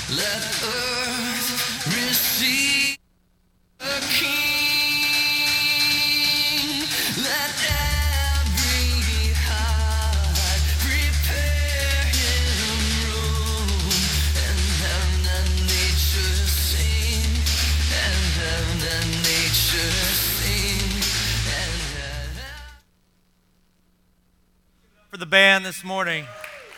Let earth receive a king. Let every heart prepare him room. And heaven and nature sing. And heaven and nature sing. And heaven. For the band this morning.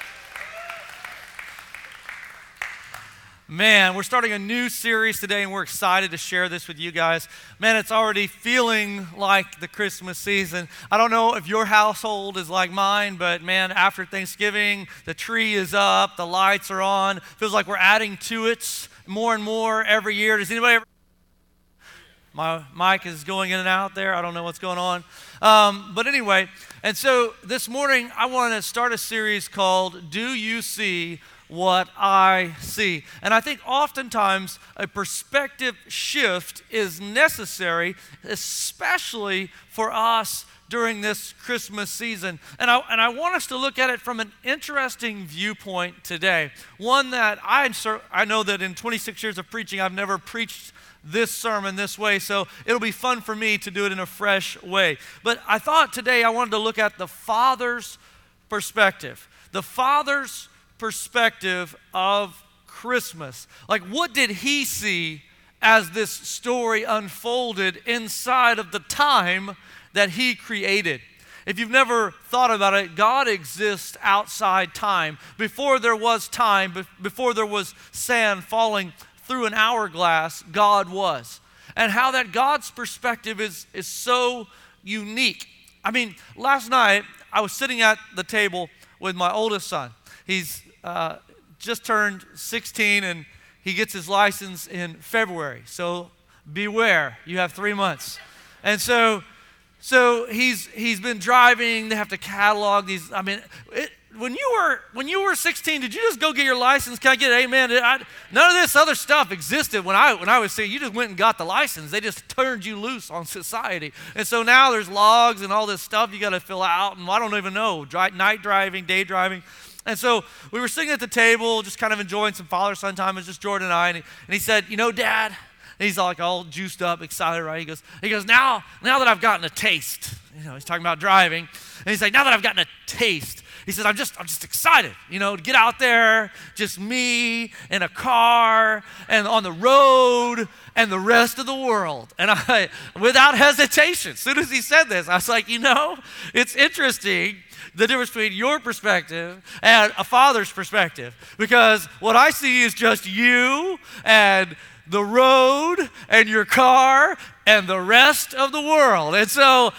Man, we're starting a new series today, and we're excited to share this with you guys. Man, it's already feeling like the Christmas season. I don't know if your household is like mine, but man, after Thanksgiving, the tree is up, the lights are on. Feels like we're adding to it more and more every year. Does anybody ever? My mic is going in and out there. I don't know what's going on. But anyway, and so this morning, I want to start a series called Do You See What I See? And I think oftentimes a perspective shift is necessary, especially for us during this Christmas season. And I want us to look at it from an interesting viewpoint today. One that I know that in 26 years of preaching, I've never preached this sermon this way, so it'll be fun for me to do it in a fresh way. But I thought today I wanted to look at the Father's perspective. The Father's perspective of Christmas. Like, what did he see as this story unfolded inside of the time that he created? If you've never thought about it, God exists outside time. Before there was time, before there was sand falling through an hourglass, God was. And how that God's perspective is so unique. I mean, last night I was sitting at the table with my oldest son. He's just turned 16 and he gets his license in February. So beware, you have 3 months. And so he's been driving. They have to catalog these. I mean, when you were 16, did you just go get your license? Can I get an amen? None of this other stuff existed when I was 16. You just went and got the license. They just turned you loose on society. And so now there's logs and all this stuff you got to fill out. And I don't even know, night driving, day driving. And so we were sitting at the table, just kind of enjoying some father-son time. It was just Jordan and I. And he said, you know, Dad, and he's like all juiced up, excited, right? He goes, now that I've gotten a taste, you know, he's talking about driving. And he's like, now that I've gotten a taste, he says, I'm just excited, you know, to get out there, just me in a car and on the road and the rest of the world. And I, without hesitation, as soon as he said this, I was like, you know, it's interesting the difference between your perspective and a father's perspective. Because what I see is just you and the road and your car and the rest of the world. And so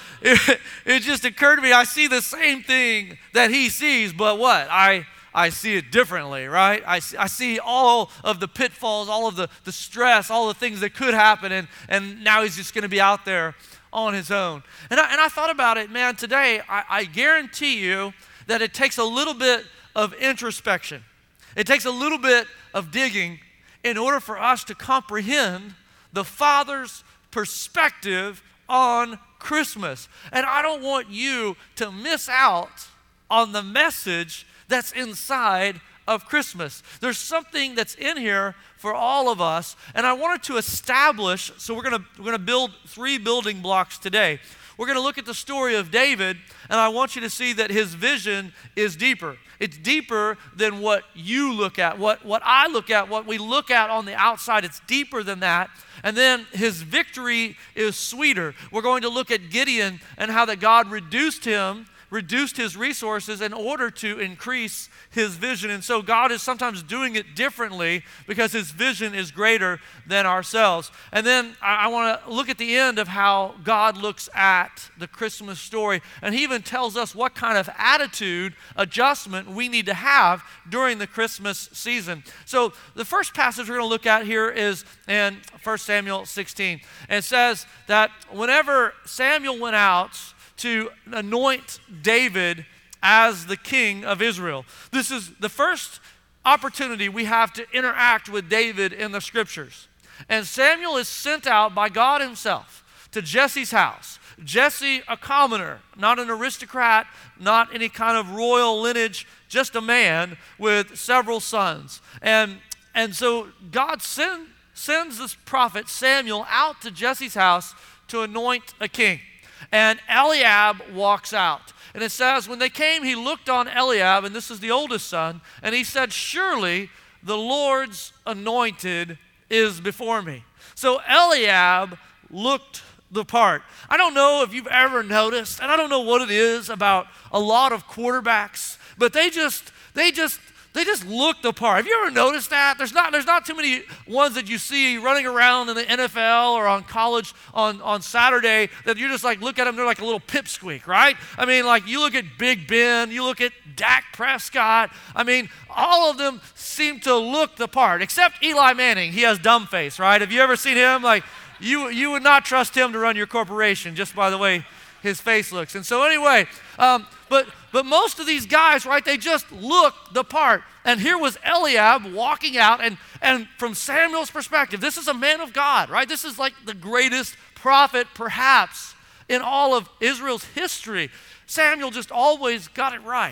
it just occurred to me, I see the same thing that he sees, but what? I see it differently, right? I see all of the pitfalls, all of the stress, all the things that could happen, and now he's just going to be out there on his own. And I thought about it, man, today, I guarantee you that it takes a little bit of introspection. It takes a little bit of digging in order for us to comprehend the Father's perspective on Christmas. And I don't want you to miss out on the message that's inside of Christmas. There's something that's in here for all of us, and I wanted to establish, so we're gonna build 3 building blocks today. We're going to look at the story of David, and I want you to see that his vision is deeper. It's deeper than what you look at, what I look at, what we look at on the outside. It's deeper than that. And then his victory is sweeter. We're going to look at Gideon and how that God reduced his resources in order to increase his vision. And so God is sometimes doing it differently because his vision is greater than ourselves. And then I want to look at the end of how God looks at the Christmas story. And he even tells us what kind of attitude adjustment we need to have during the Christmas season. So the first passage we're going to look at here is in 1 Samuel 16. And it says that whenever Samuel went out to anoint David as the king of Israel. This is the first opportunity we have to interact with David in the scriptures. And Samuel is sent out by God himself to Jesse's house. Jesse, a commoner, not an aristocrat, not any kind of royal lineage, just a man with several sons. And and so God sends this prophet Samuel out to Jesse's house to anoint a king. And Eliab walks out. And it says, when they came, he looked on Eliab, and this is the oldest son, and he said, surely the Lord's anointed is before me. So Eliab looked the part. I don't know if you've ever noticed, and I don't know what it is about a lot of quarterbacks, but they just look the part. Have you ever noticed that? There's not too many ones that you see running around in the NFL or on college on Saturday that you just like look at them, they're like a little pipsqueak, right? I mean, like you look at Big Ben, you look at Dak Prescott. I mean, all of them seem to look the part, except Eli Manning. He has dumb face, right? Have you ever seen him? Like you would not trust him to run your corporation just by the way his face looks. And so anyway, but most of these guys, right, they just look the part. And here was Eliab walking out, and from Samuel's perspective, this is a man of God, right? This is like the greatest prophet perhaps in all of Israel's history. Samuel just always got it right.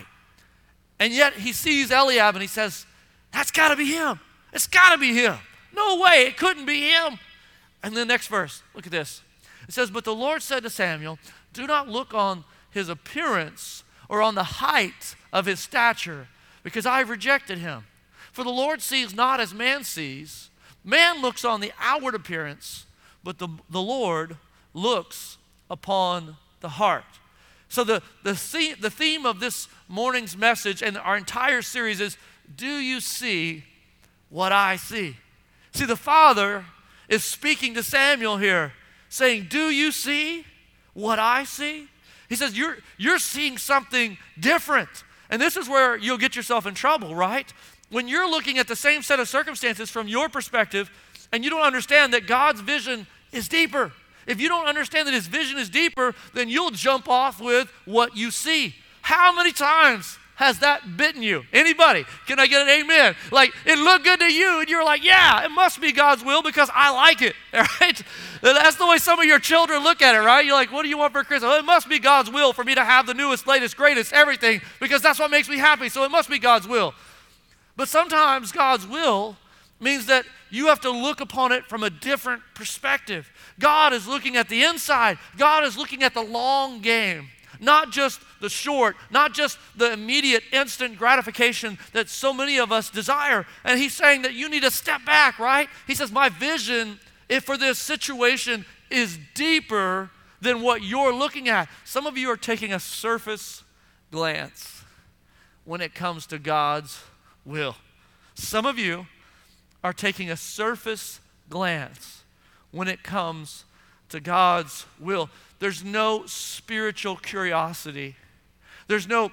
And yet he sees Eliab and he says, that's got to be him. It's got to be him. No way, it couldn't be him. And the next verse, look at this. It says, but the Lord said to Samuel, do not look on his appearance or on the height of his stature, because I have rejected him. For the Lord sees not as man sees. Man looks on the outward appearance, but the Lord looks upon the heart. So the theme of this morning's message and our entire series is, do you see what I see? See, the Father is speaking to Samuel here, saying, do you see what I see? He says, you're seeing something different. And this is where you'll get yourself in trouble, right? When you're looking at the same set of circumstances from your perspective, and you don't understand that God's vision is deeper. If you don't understand that his vision is deeper, then you'll jump off with what you see. How many times has that bitten you? Anybody? Can I get an amen? Like, it looked good to you, and you're like, yeah, it must be God's will because I like it, all right? That's the way some of your children look at it, right? You're like, what do you want for Christmas? Well, it must be God's will for me to have the newest, latest, greatest, everything, because that's what makes me happy, so it must be God's will. But sometimes God's will means that you have to look upon it from a different perspective. God is looking at the inside. God is looking at the long game. Not just the short, not just the immediate instant gratification that so many of us desire. And he's saying that you need to step back, right? He says, my vision for this situation is deeper than what you're looking at. Some of you are taking a surface glance when it comes to God's will. Some of you are taking a surface glance when it comes to God's will. There's no spiritual curiosity. There's no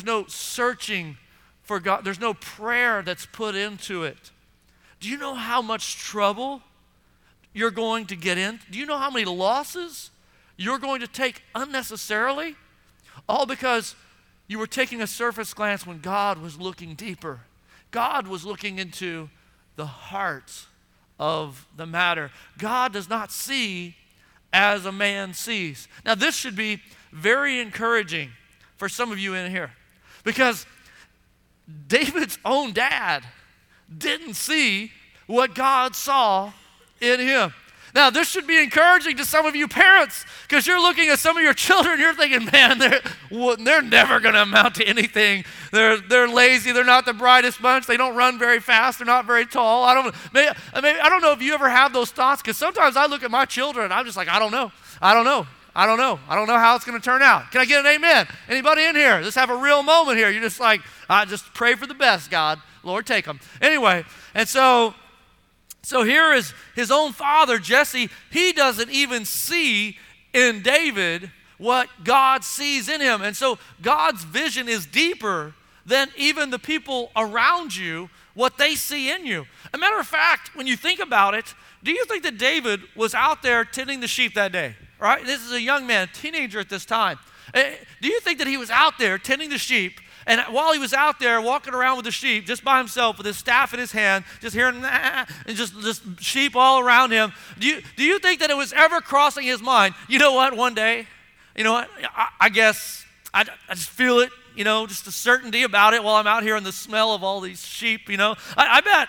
searching for God. There's no prayer that's put into it. Do you know how much trouble you're going to get in? Do you know how many losses you're going to take unnecessarily? All because you were taking a surface glance when God was looking deeper. God was looking into the heart of the matter. God does not see as a man sees. Now, this should be very encouraging for some of you in here, because David's own dad didn't see what God saw in him. Now, this should be encouraging to some of you parents, because you're looking at some of your children, you're thinking, man, they're never going to amount to anything. They're lazy. They're not the brightest bunch. They don't run very fast. They're not very tall. I don't know if you ever have those thoughts, because sometimes I look at my children and I'm just like, I don't know how it's going to turn out. Can I get an amen? Anybody in here? Let's have a real moment here. You're just like, I just pray for the best, God. Lord, take them. Anyway, and so here is his own father, Jesse. He doesn't even see in David what God sees in him. And so God's vision is deeper than even the people around you, what they see in you. As a matter of fact, when you think about it, do you think that David was out there tending the sheep that day? Right? This is a young man, a teenager at this time. Do you think that he was out there tending the sheep, and while he was out there walking around with the sheep, just by himself with his staff in his hand, just hearing and just sheep all around him, do you think that it was ever crossing his mind, you know what, one day, you know what, I guess I just feel it, you know, just a certainty about it while I'm out here in the smell of all these sheep, you know. I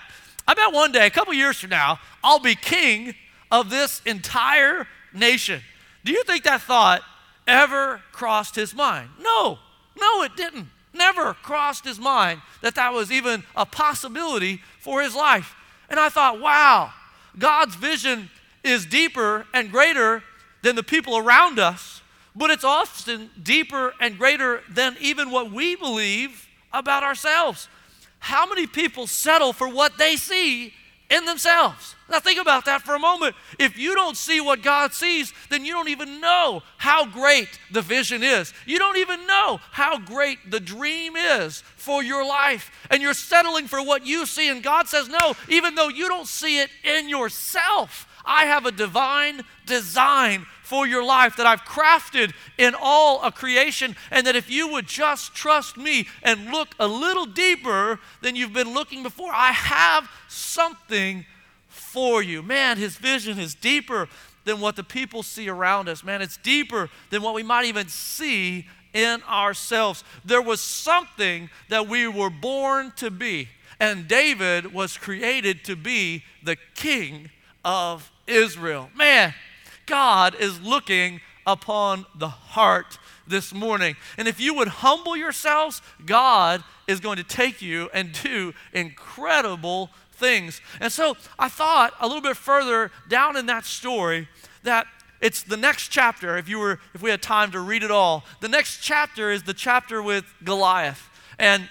I bet one day, a couple years from now, I'll be king of this entire nation. Do you think that thought ever crossed his mind? No, it didn't. Never crossed his mind that that was even a possibility for his life. And I thought, wow, God's vision is deeper and greater than the people around us, but it's often deeper and greater than even what we believe about ourselves. How many people settle for what they see in themselves? Now think about that for a moment. If you don't see what God sees, then you don't even know how great the vision is. You don't even know how great the dream is for your life. And you're settling for what you see, and God says, no, even though you don't see it in yourself, I have a divine design for your life that I've crafted in all of creation, and that if you would just trust me and look a little deeper than you've been looking before, I have something for you. Man, his vision is deeper than what the people see around us. Man, it's deeper than what we might even see in ourselves. There was something that we were born to be, and David was created to be the king of Israel. Man, God is looking upon the heart this morning. And if you would humble yourselves, God is going to take you and do incredible things. And so I thought a little bit further down in that story that it's the next chapter. If we had time to read it all, the next chapter is the chapter with Goliath. And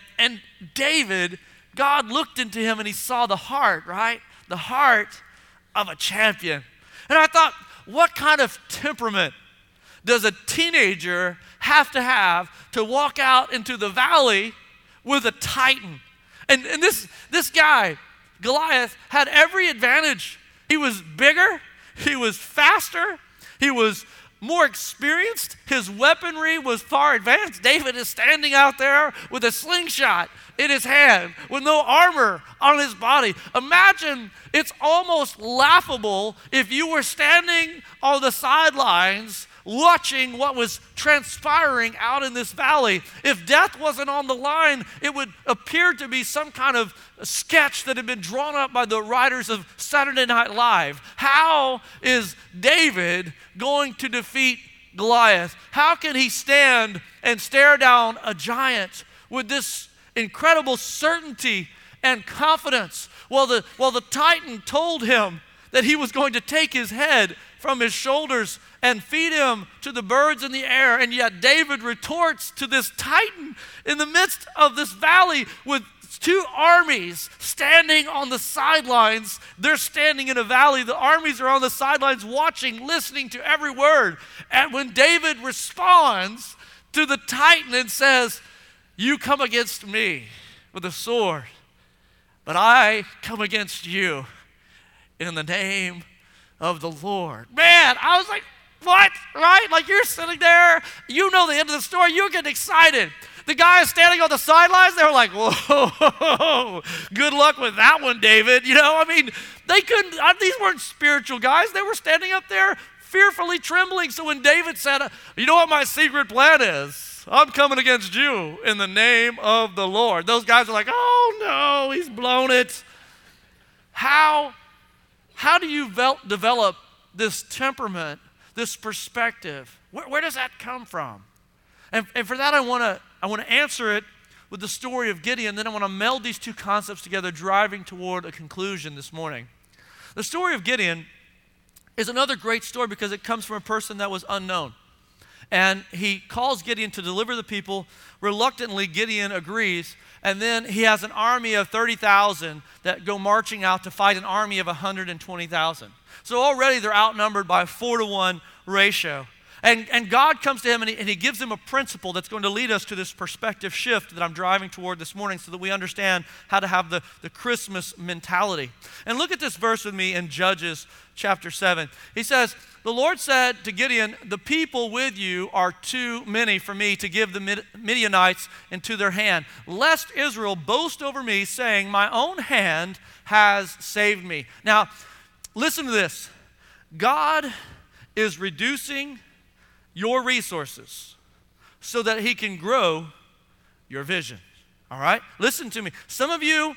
David, God looked into him and he saw the heart, right? The heart of a champion. And I thought, what kind of temperament does a teenager have to walk out into the valley with a titan? And this guy, Goliath, had every advantage. He was bigger, he was faster, he was more experienced, his weaponry was far advanced. David is standing out there with a slingshot in his hand with no armor on his body. Imagine, it's almost laughable if you were standing on the sidelines watching what was transpiring out in this valley. If death wasn't on the line, it would appear to be some kind of sketch that had been drawn up by the writers of Saturday Night Live. How is David going to defeat Goliath? How can he stand and stare down a giant with this incredible certainty and confidence? Well, the Titan told him that he was going to take his head from his shoulders and feed him to the birds in the air. And yet David retorts to this Titan in the midst of this valley with two armies standing on the sidelines. They're standing in a valley. The armies are on the sidelines watching, listening to every word. And when David responds to the Titan and says, "You come against me with a sword, but I come against you in the name of the Lord." Man, I was like, what? Right? Like, you're sitting there, you know the end of the story, you're getting excited. The guys standing on the sidelines, they were like, whoa, good luck with that one, David. You know, I mean, they couldn't, these weren't spiritual guys. They were standing up there fearfully trembling. So when David said, you know what my secret plan is? I'm coming against you in the name of the Lord. Those guys are like, oh no, he's blown it. How do you develop this temperament, this perspective? Where does that come from? And for that, I want to answer it with the story of Gideon. Then I want to meld these two concepts together, driving toward a conclusion this morning. The story of Gideon is another great story because it comes from a person that was unknown. And he calls Gideon to deliver the people. Reluctantly, Gideon agrees. And then he has an army of 30,000 that go marching out to fight an army of 120,000. So already they're outnumbered by a 4-to-1 ratio. And God comes to him and he gives him a principle that's going to lead us to this perspective shift that I'm driving toward this morning so that we understand how to have the Christmas mentality. And look at this verse with me in Judges chapter 7. He says, the Lord said to Gideon, the people with you are too many for me to give the Midianites into their hand, lest Israel boast over me, saying, my own hand has saved me. Now, listen to this. God is reducing your resources so that he can grow your vision. All right? Listen to me. Some of you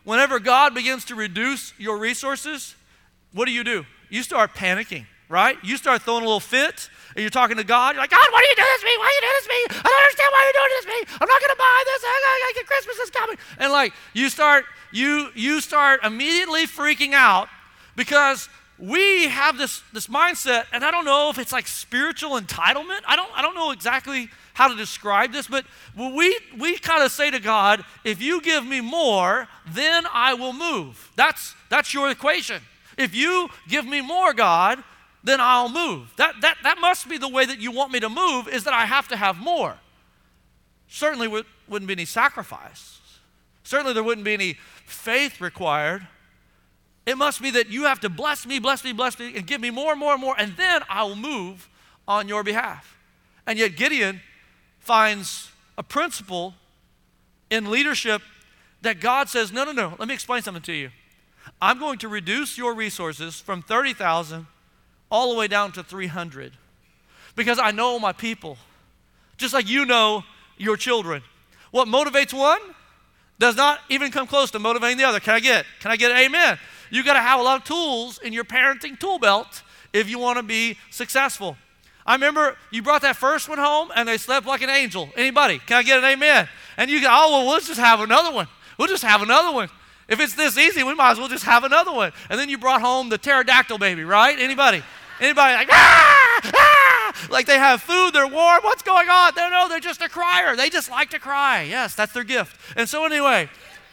whenever God begins to reduce your resources, what do? You start panicking, right? You start throwing a little fit, and you're talking to God. You're like, God, why do you do this to me? Why do you do this to me? I don't understand why you're doing this to me. I'm not going to buy this. Christmas is coming. And like you start immediately freaking out because we have this mindset, and I don't know if it's like spiritual entitlement. I don't know exactly how to describe this, but we kind of say to God, if you give me more, then I will move. That's your equation. If you give me more, God, then I'll move. That must be the way that you want me to move, is that I have to have more. Certainly wouldn't be any sacrifice. Certainly there wouldn't be any faith required. It must be that you have to bless me, and give me more and more and more, and then I will move on your behalf. And yet Gideon finds a principle in leadership that God says, no, let me explain something to you. I'm going to reduce your resources from 30,000 all the way down to 300 because I know my people, just like you know your children. What motivates one does not even come close to motivating the other. Can I get an amen? You got to have a lot of tools in your parenting tool belt if you want to be successful. I remember you brought that first one home and they slept like an angel. Anybody? Can I get an amen? And you go, let's just have another one. We'll just have another one. If it's this easy, we might as well just have another one. And then you brought home the pterodactyl baby, right? Anybody like, like they have food, they're warm, what's going on? They're just a crier. They just like to cry. Yes, that's their gift. And so anyway,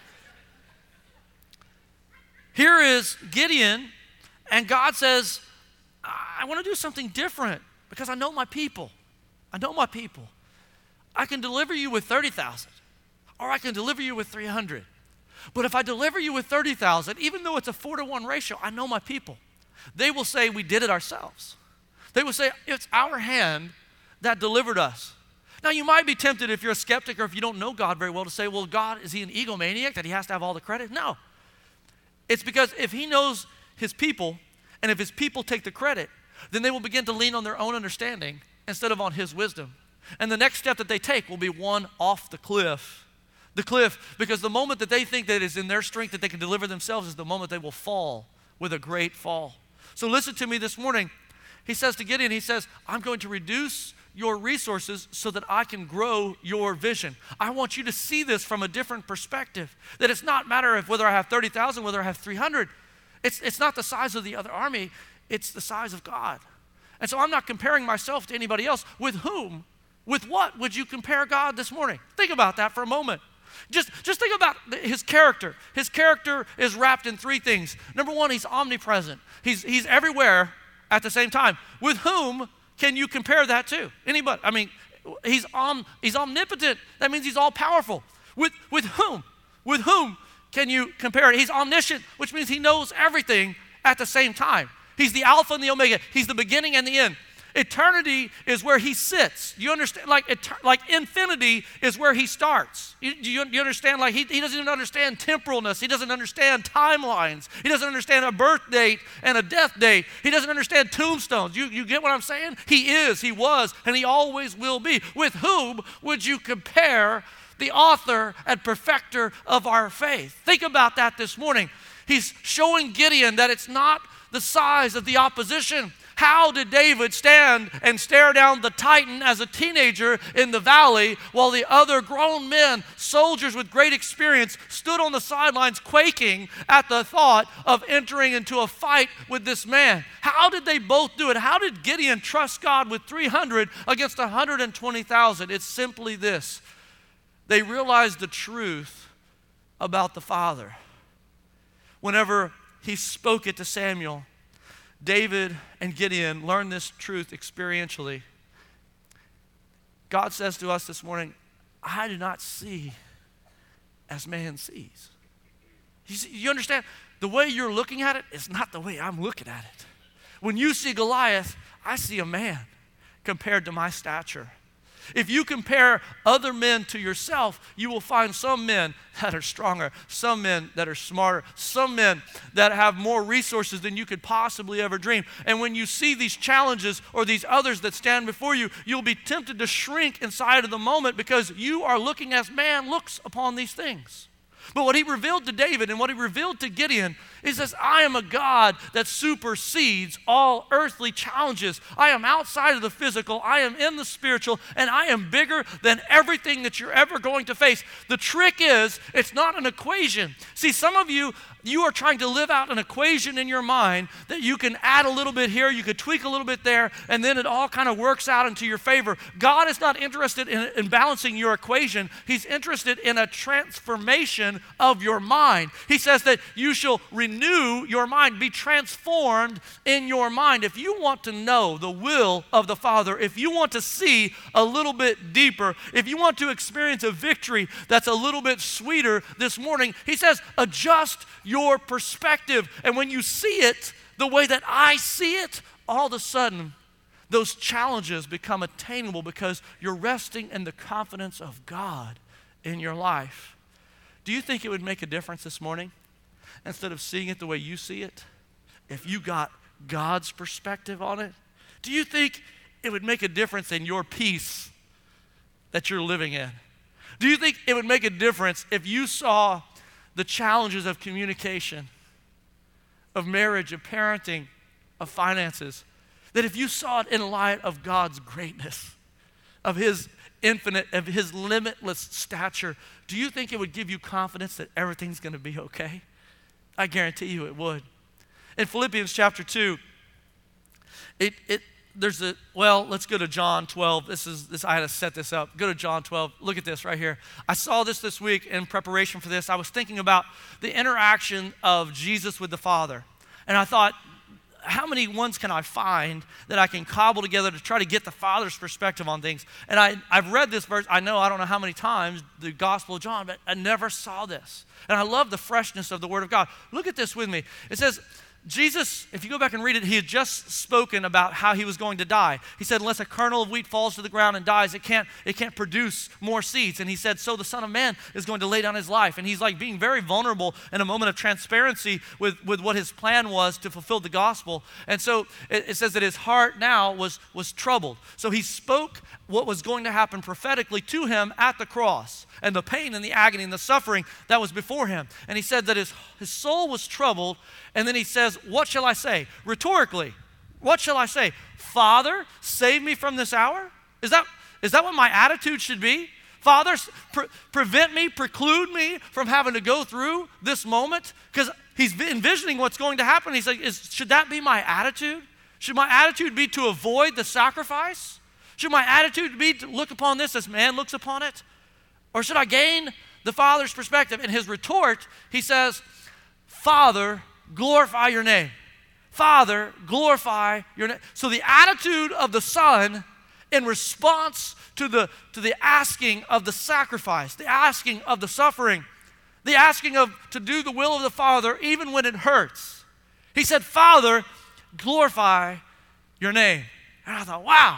here is Gideon, and God says, I want to do something different because I know my people. I can deliver you with 30,000, or I can deliver you with 300. But if I deliver you with 30,000, even though it's a 4-to-1 ratio, I know my people. They will say we did it ourselves. They will say it's our hand that delivered us. Now you might be tempted if you're a skeptic or if you don't know God very well to say, well, God, is he an egomaniac that he has to have all the credit? No. It's because if he knows his people and if his people take the credit, then they will begin to lean on their own understanding instead of on his wisdom. And the next step that they take will be one off the cliff. Because the moment that they think that it's in their strength that they can deliver themselves is the moment they will fall with a great fall. So listen to me this morning. He says to Gideon, I'm going to reduce your resources so that I can grow your vision. I want you to see this from a different perspective, that it's not matter of whether I have 30,000, whether I have 300. It's not the size of the other army, it's the size of God. And so I'm not comparing myself to anybody else. With whom, with what would you compare God this morning? Think about that for a moment. Just think about his character. His character is wrapped in three things. Number one, he's omnipresent. He's everywhere at the same time. With whom can you compare that to? Anybody? I mean, he's omnipotent. That means he's all powerful. With whom? With whom can you compare it? He's omniscient, which means he knows everything at the same time. He's the Alpha and the Omega. He's the beginning and the end. Eternity is where he sits. You understand? Like infinity is where he starts. You understand? Like he doesn't even understand temporalness. He doesn't understand timelines. He doesn't understand a birth date and a death date. He doesn't understand tombstones. You get what I'm saying? He is, he was, and he always will be. With whom would you compare the author and perfecter of our faith? Think about that this morning. He's showing Gideon that it's not the size of the opposition. How did David stand and stare down the Titan as a teenager in the valley while the other grown men, soldiers with great experience, stood on the sidelines quaking at the thought of entering into a fight with this man? How did they both do it? How did Gideon trust God with 300 against 120,000? It's simply this. They realized the truth about the Father. Whenever he spoke it to Samuel, David and Gideon learned this truth experientially. God says to us this morning, I do not see as man sees. You understand? The way you're looking at it is not the way I'm looking at it. When you see Goliath, I see a man compared to my stature. If you compare other men to yourself, you will find some men that are stronger, some men that are smarter, some men that have more resources than you could possibly ever dream. And when you see these challenges or these others that stand before you, you'll be tempted to shrink inside of the moment because you are looking as man looks upon these things. But what he revealed to David and what he revealed to Gideon is this: I am a God that supersedes all earthly challenges. I am outside of the physical, I am in the spiritual, and I am bigger than everything that you're ever going to face. The trick is, it's not an equation. See, some of you are trying to live out an equation in your mind that you can add a little bit here, you could tweak a little bit there, and then it all kind of works out into your favor. God is not interested in balancing your equation. He's interested in a transformation of your mind. He says that you shall renew your mind, be transformed in your mind. If you want to know the will of the Father, if you want to see a little bit deeper, if you want to experience a victory that's a little bit sweeter this morning, he says, adjust your perspective. And when you see it the way that I see it, all of a sudden, those challenges become attainable because you're resting in the confidence of God in your life. Do you think it would make a difference this morning, instead of seeing it the way you see it, if you got God's perspective on it? Do you think it would make a difference in your peace that you're living in? Do you think it would make a difference if you saw the challenges of communication, of marriage, of parenting, of finances, that if you saw it in light of God's greatness, of his infinite, of his limitless stature, do you think it would give you confidence that everything's going to be okay? I guarantee you it would. In Philippians chapter 2, let's go to John 12. I had to set this up. Go to John 12. Look at this right here. I saw this week in preparation for this. I was thinking about the interaction of Jesus with the Father. And I thought, how many ones can I find that I can cobble together to try to get the Father's perspective on things? And I've read this verse, I don't know how many times, the Gospel of John, but I never saw this. And I love the freshness of the Word of God. Look at this with me. It says, Jesus, if you go back and read it, he had just spoken about how he was going to die. He said, unless a kernel of wheat falls to the ground and dies, it can't produce more seeds. And he said, so the Son of Man is going to lay down his life. And he's like being very vulnerable in a moment of transparency with what his plan was to fulfill the gospel. And so it says that his heart now was troubled. So he spoke what was going to happen prophetically to him at the cross, and the pain and the agony and the suffering that was before him. And he said that his soul was troubled. And then he says, what shall I say? Rhetorically, what shall I say? Father, save me from this hour? Is that what my attitude should be? Father, prevent me, preclude me from having to go through this moment? Because he's envisioning what's going to happen. He's like, should that be my attitude? Should my attitude be to avoid the sacrifice? Should my attitude be to look upon this as man looks upon it? Or should I gain the Father's perspective? In his retort, he says, Father, glorify your name. Father, glorify your name. So the attitude of the Son in response to the asking of the sacrifice, the asking of the suffering, the asking to do the will of the Father even when it hurts. He said, Father, glorify your name. And I thought, wow.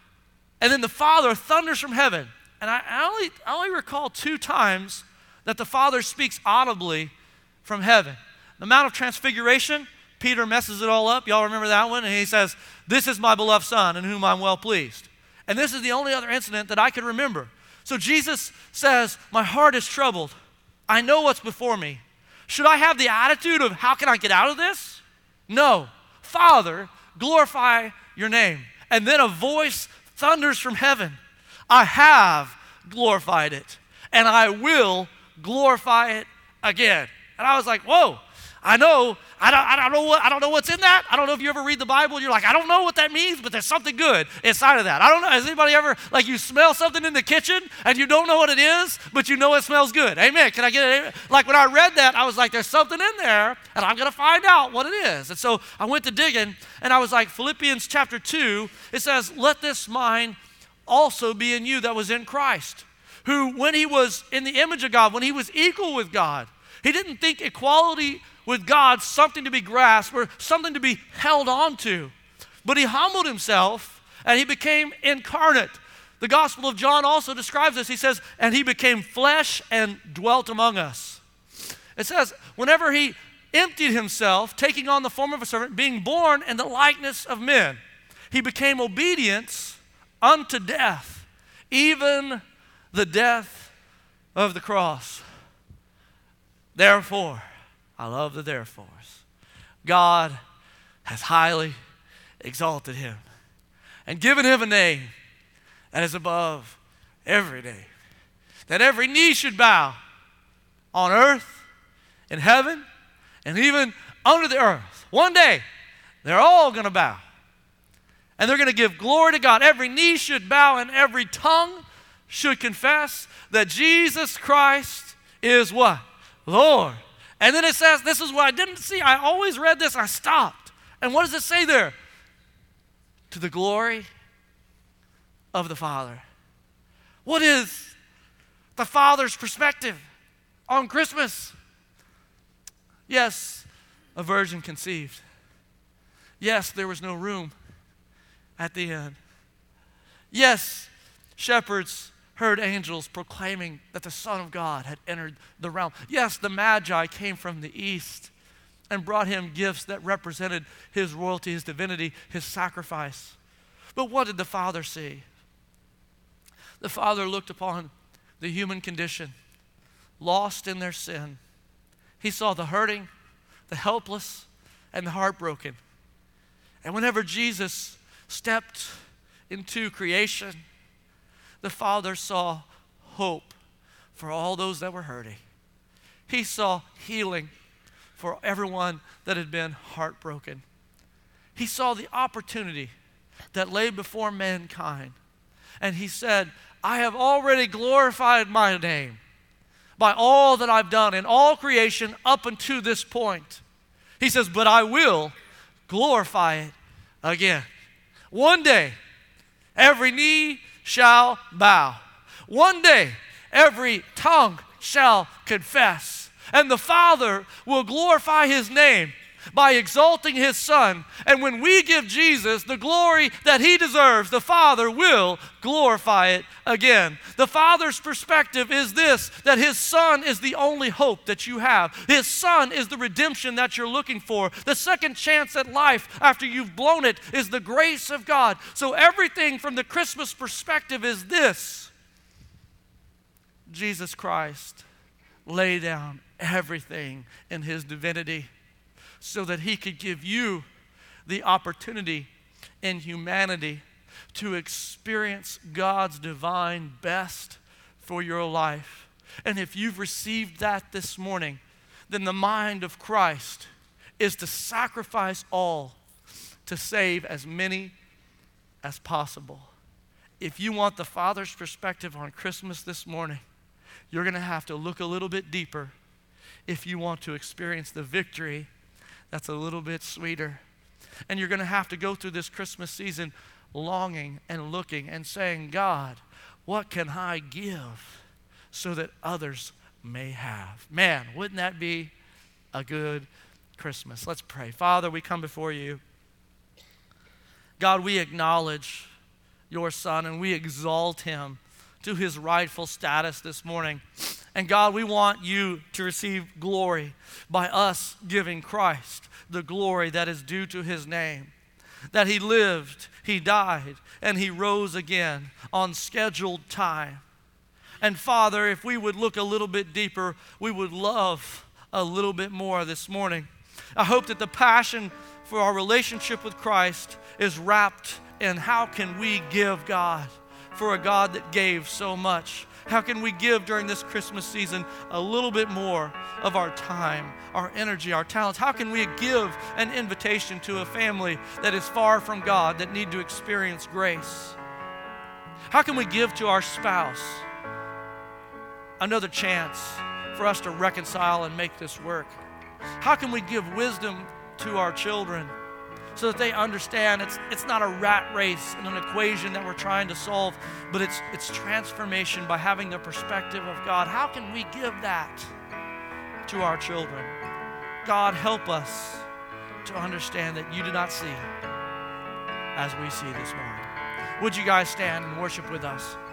And then the Father thunders from heaven. And I only recall 2 times that the Father speaks audibly from heaven. The Mount of Transfiguration, Peter messes it all up. Y'all remember that one? And he says, this is my beloved Son in whom I'm well pleased. And this is the only other incident that I can remember. So Jesus says, my heart is troubled. I know what's before me. Should I have the attitude of how can I get out of this? No. Father, glorify your name. And then a voice thunders from heaven. I have glorified it, and I will glorify it again. And I was like, whoa. I don't know what's in that. I don't know if you ever read the Bible and you're like, I don't know what that means, but there's something good inside of that. I don't know. Has anybody ever, like, you smell something in the kitchen and you don't know what it is, but you know it smells good? Amen. Can I get it? Amen? Like, when I read that, I was like, there's something in there and I'm going to find out what it is. And so I went to digging and I was like, Philippians chapter 2, it says, let this mind also be in you that was in Christ, who when he was in the image of God, when he was equal with God, he didn't think equality with God something to be grasped or something to be held on to. But he humbled himself and he became incarnate. The Gospel of John also describes this. He says, and he became flesh and dwelt among us. It says, whenever he emptied himself, taking on the form of a servant, being born in the likeness of men, he became obedient unto death, even the death of the cross. Therefore, I love the therefores. God has highly exalted him and given him a name that is above every name, that every knee should bow on earth, in heaven, and even under the earth. One day, they're all going to bow. And they're going to give glory to God. Every knee should bow and every tongue should confess that Jesus Christ is what? Lord. And then it says, this is what I didn't see. I always read this. I stopped. And what does it say there? To the glory of the Father. What is the Father's perspective on Christmas? Yes, a virgin conceived. Yes, there was no room at the end. Yes, shepherds heard angels proclaiming that the Son of God had entered the realm. Yes, the Magi came from the east and brought him gifts that represented his royalty, his divinity, his sacrifice. But what did the Father see? The Father looked upon the human condition, lost in their sin. He saw the hurting, the helpless, and the heartbroken. And whenever Jesus stepped into creation, the Father saw hope for all those that were hurting. He saw healing for everyone that had been heartbroken. He saw the opportunity that lay before mankind. And he said, I have already glorified my name by all that I've done in all creation up until this point. He says, but I will glorify it again. One day, every knee shall bow. One day, every tongue shall confess. And the Father will glorify his name by exalting his Son. And when we give Jesus the glory that he deserves, the Father will glorify it again. The Father's perspective is this, that his Son is the only hope that you have. His Son is the redemption that you're looking for. The second chance at life after you've blown it is the grace of God. So everything from the Christmas perspective is this: Jesus Christ laid down everything in his divinity so that he could give you the opportunity in humanity to experience God's divine best for your life. And if you've received that this morning, then the mind of Christ is to sacrifice all to save as many as possible. If you want the Father's perspective on Christmas this morning, you're going to have to look a little bit deeper if you want to experience the victory that's a little bit sweeter. And you're going to have to go through this Christmas season longing and looking and saying, God, what can I give so that others may have? Man, wouldn't that be a good Christmas? Let's pray. Father, we come before you. God, we acknowledge your Son and we exalt him to his rightful status this morning. And God, we want you to receive glory by us giving Christ the glory that is due to his name. That he lived, he died, and he rose again on scheduled time. And Father, if we would look a little bit deeper, we would love a little bit more this morning. I hope that the passion for our relationship with Christ is wrapped in how can we give God for a God that gave so much. How can we give during this Christmas season a little bit more of our time, our energy, our talents? How can we give an invitation to a family that is far from God, that need to experience grace? How can we give to our spouse another chance for us to reconcile and make this work? How can we give wisdom to our children so that they understand it's not a rat race and an equation that we're trying to solve, but it's transformation by having the perspective of God? How can we give that to our children? God, help us to understand that you do not see as we see this morning. Would you guys stand and worship with us?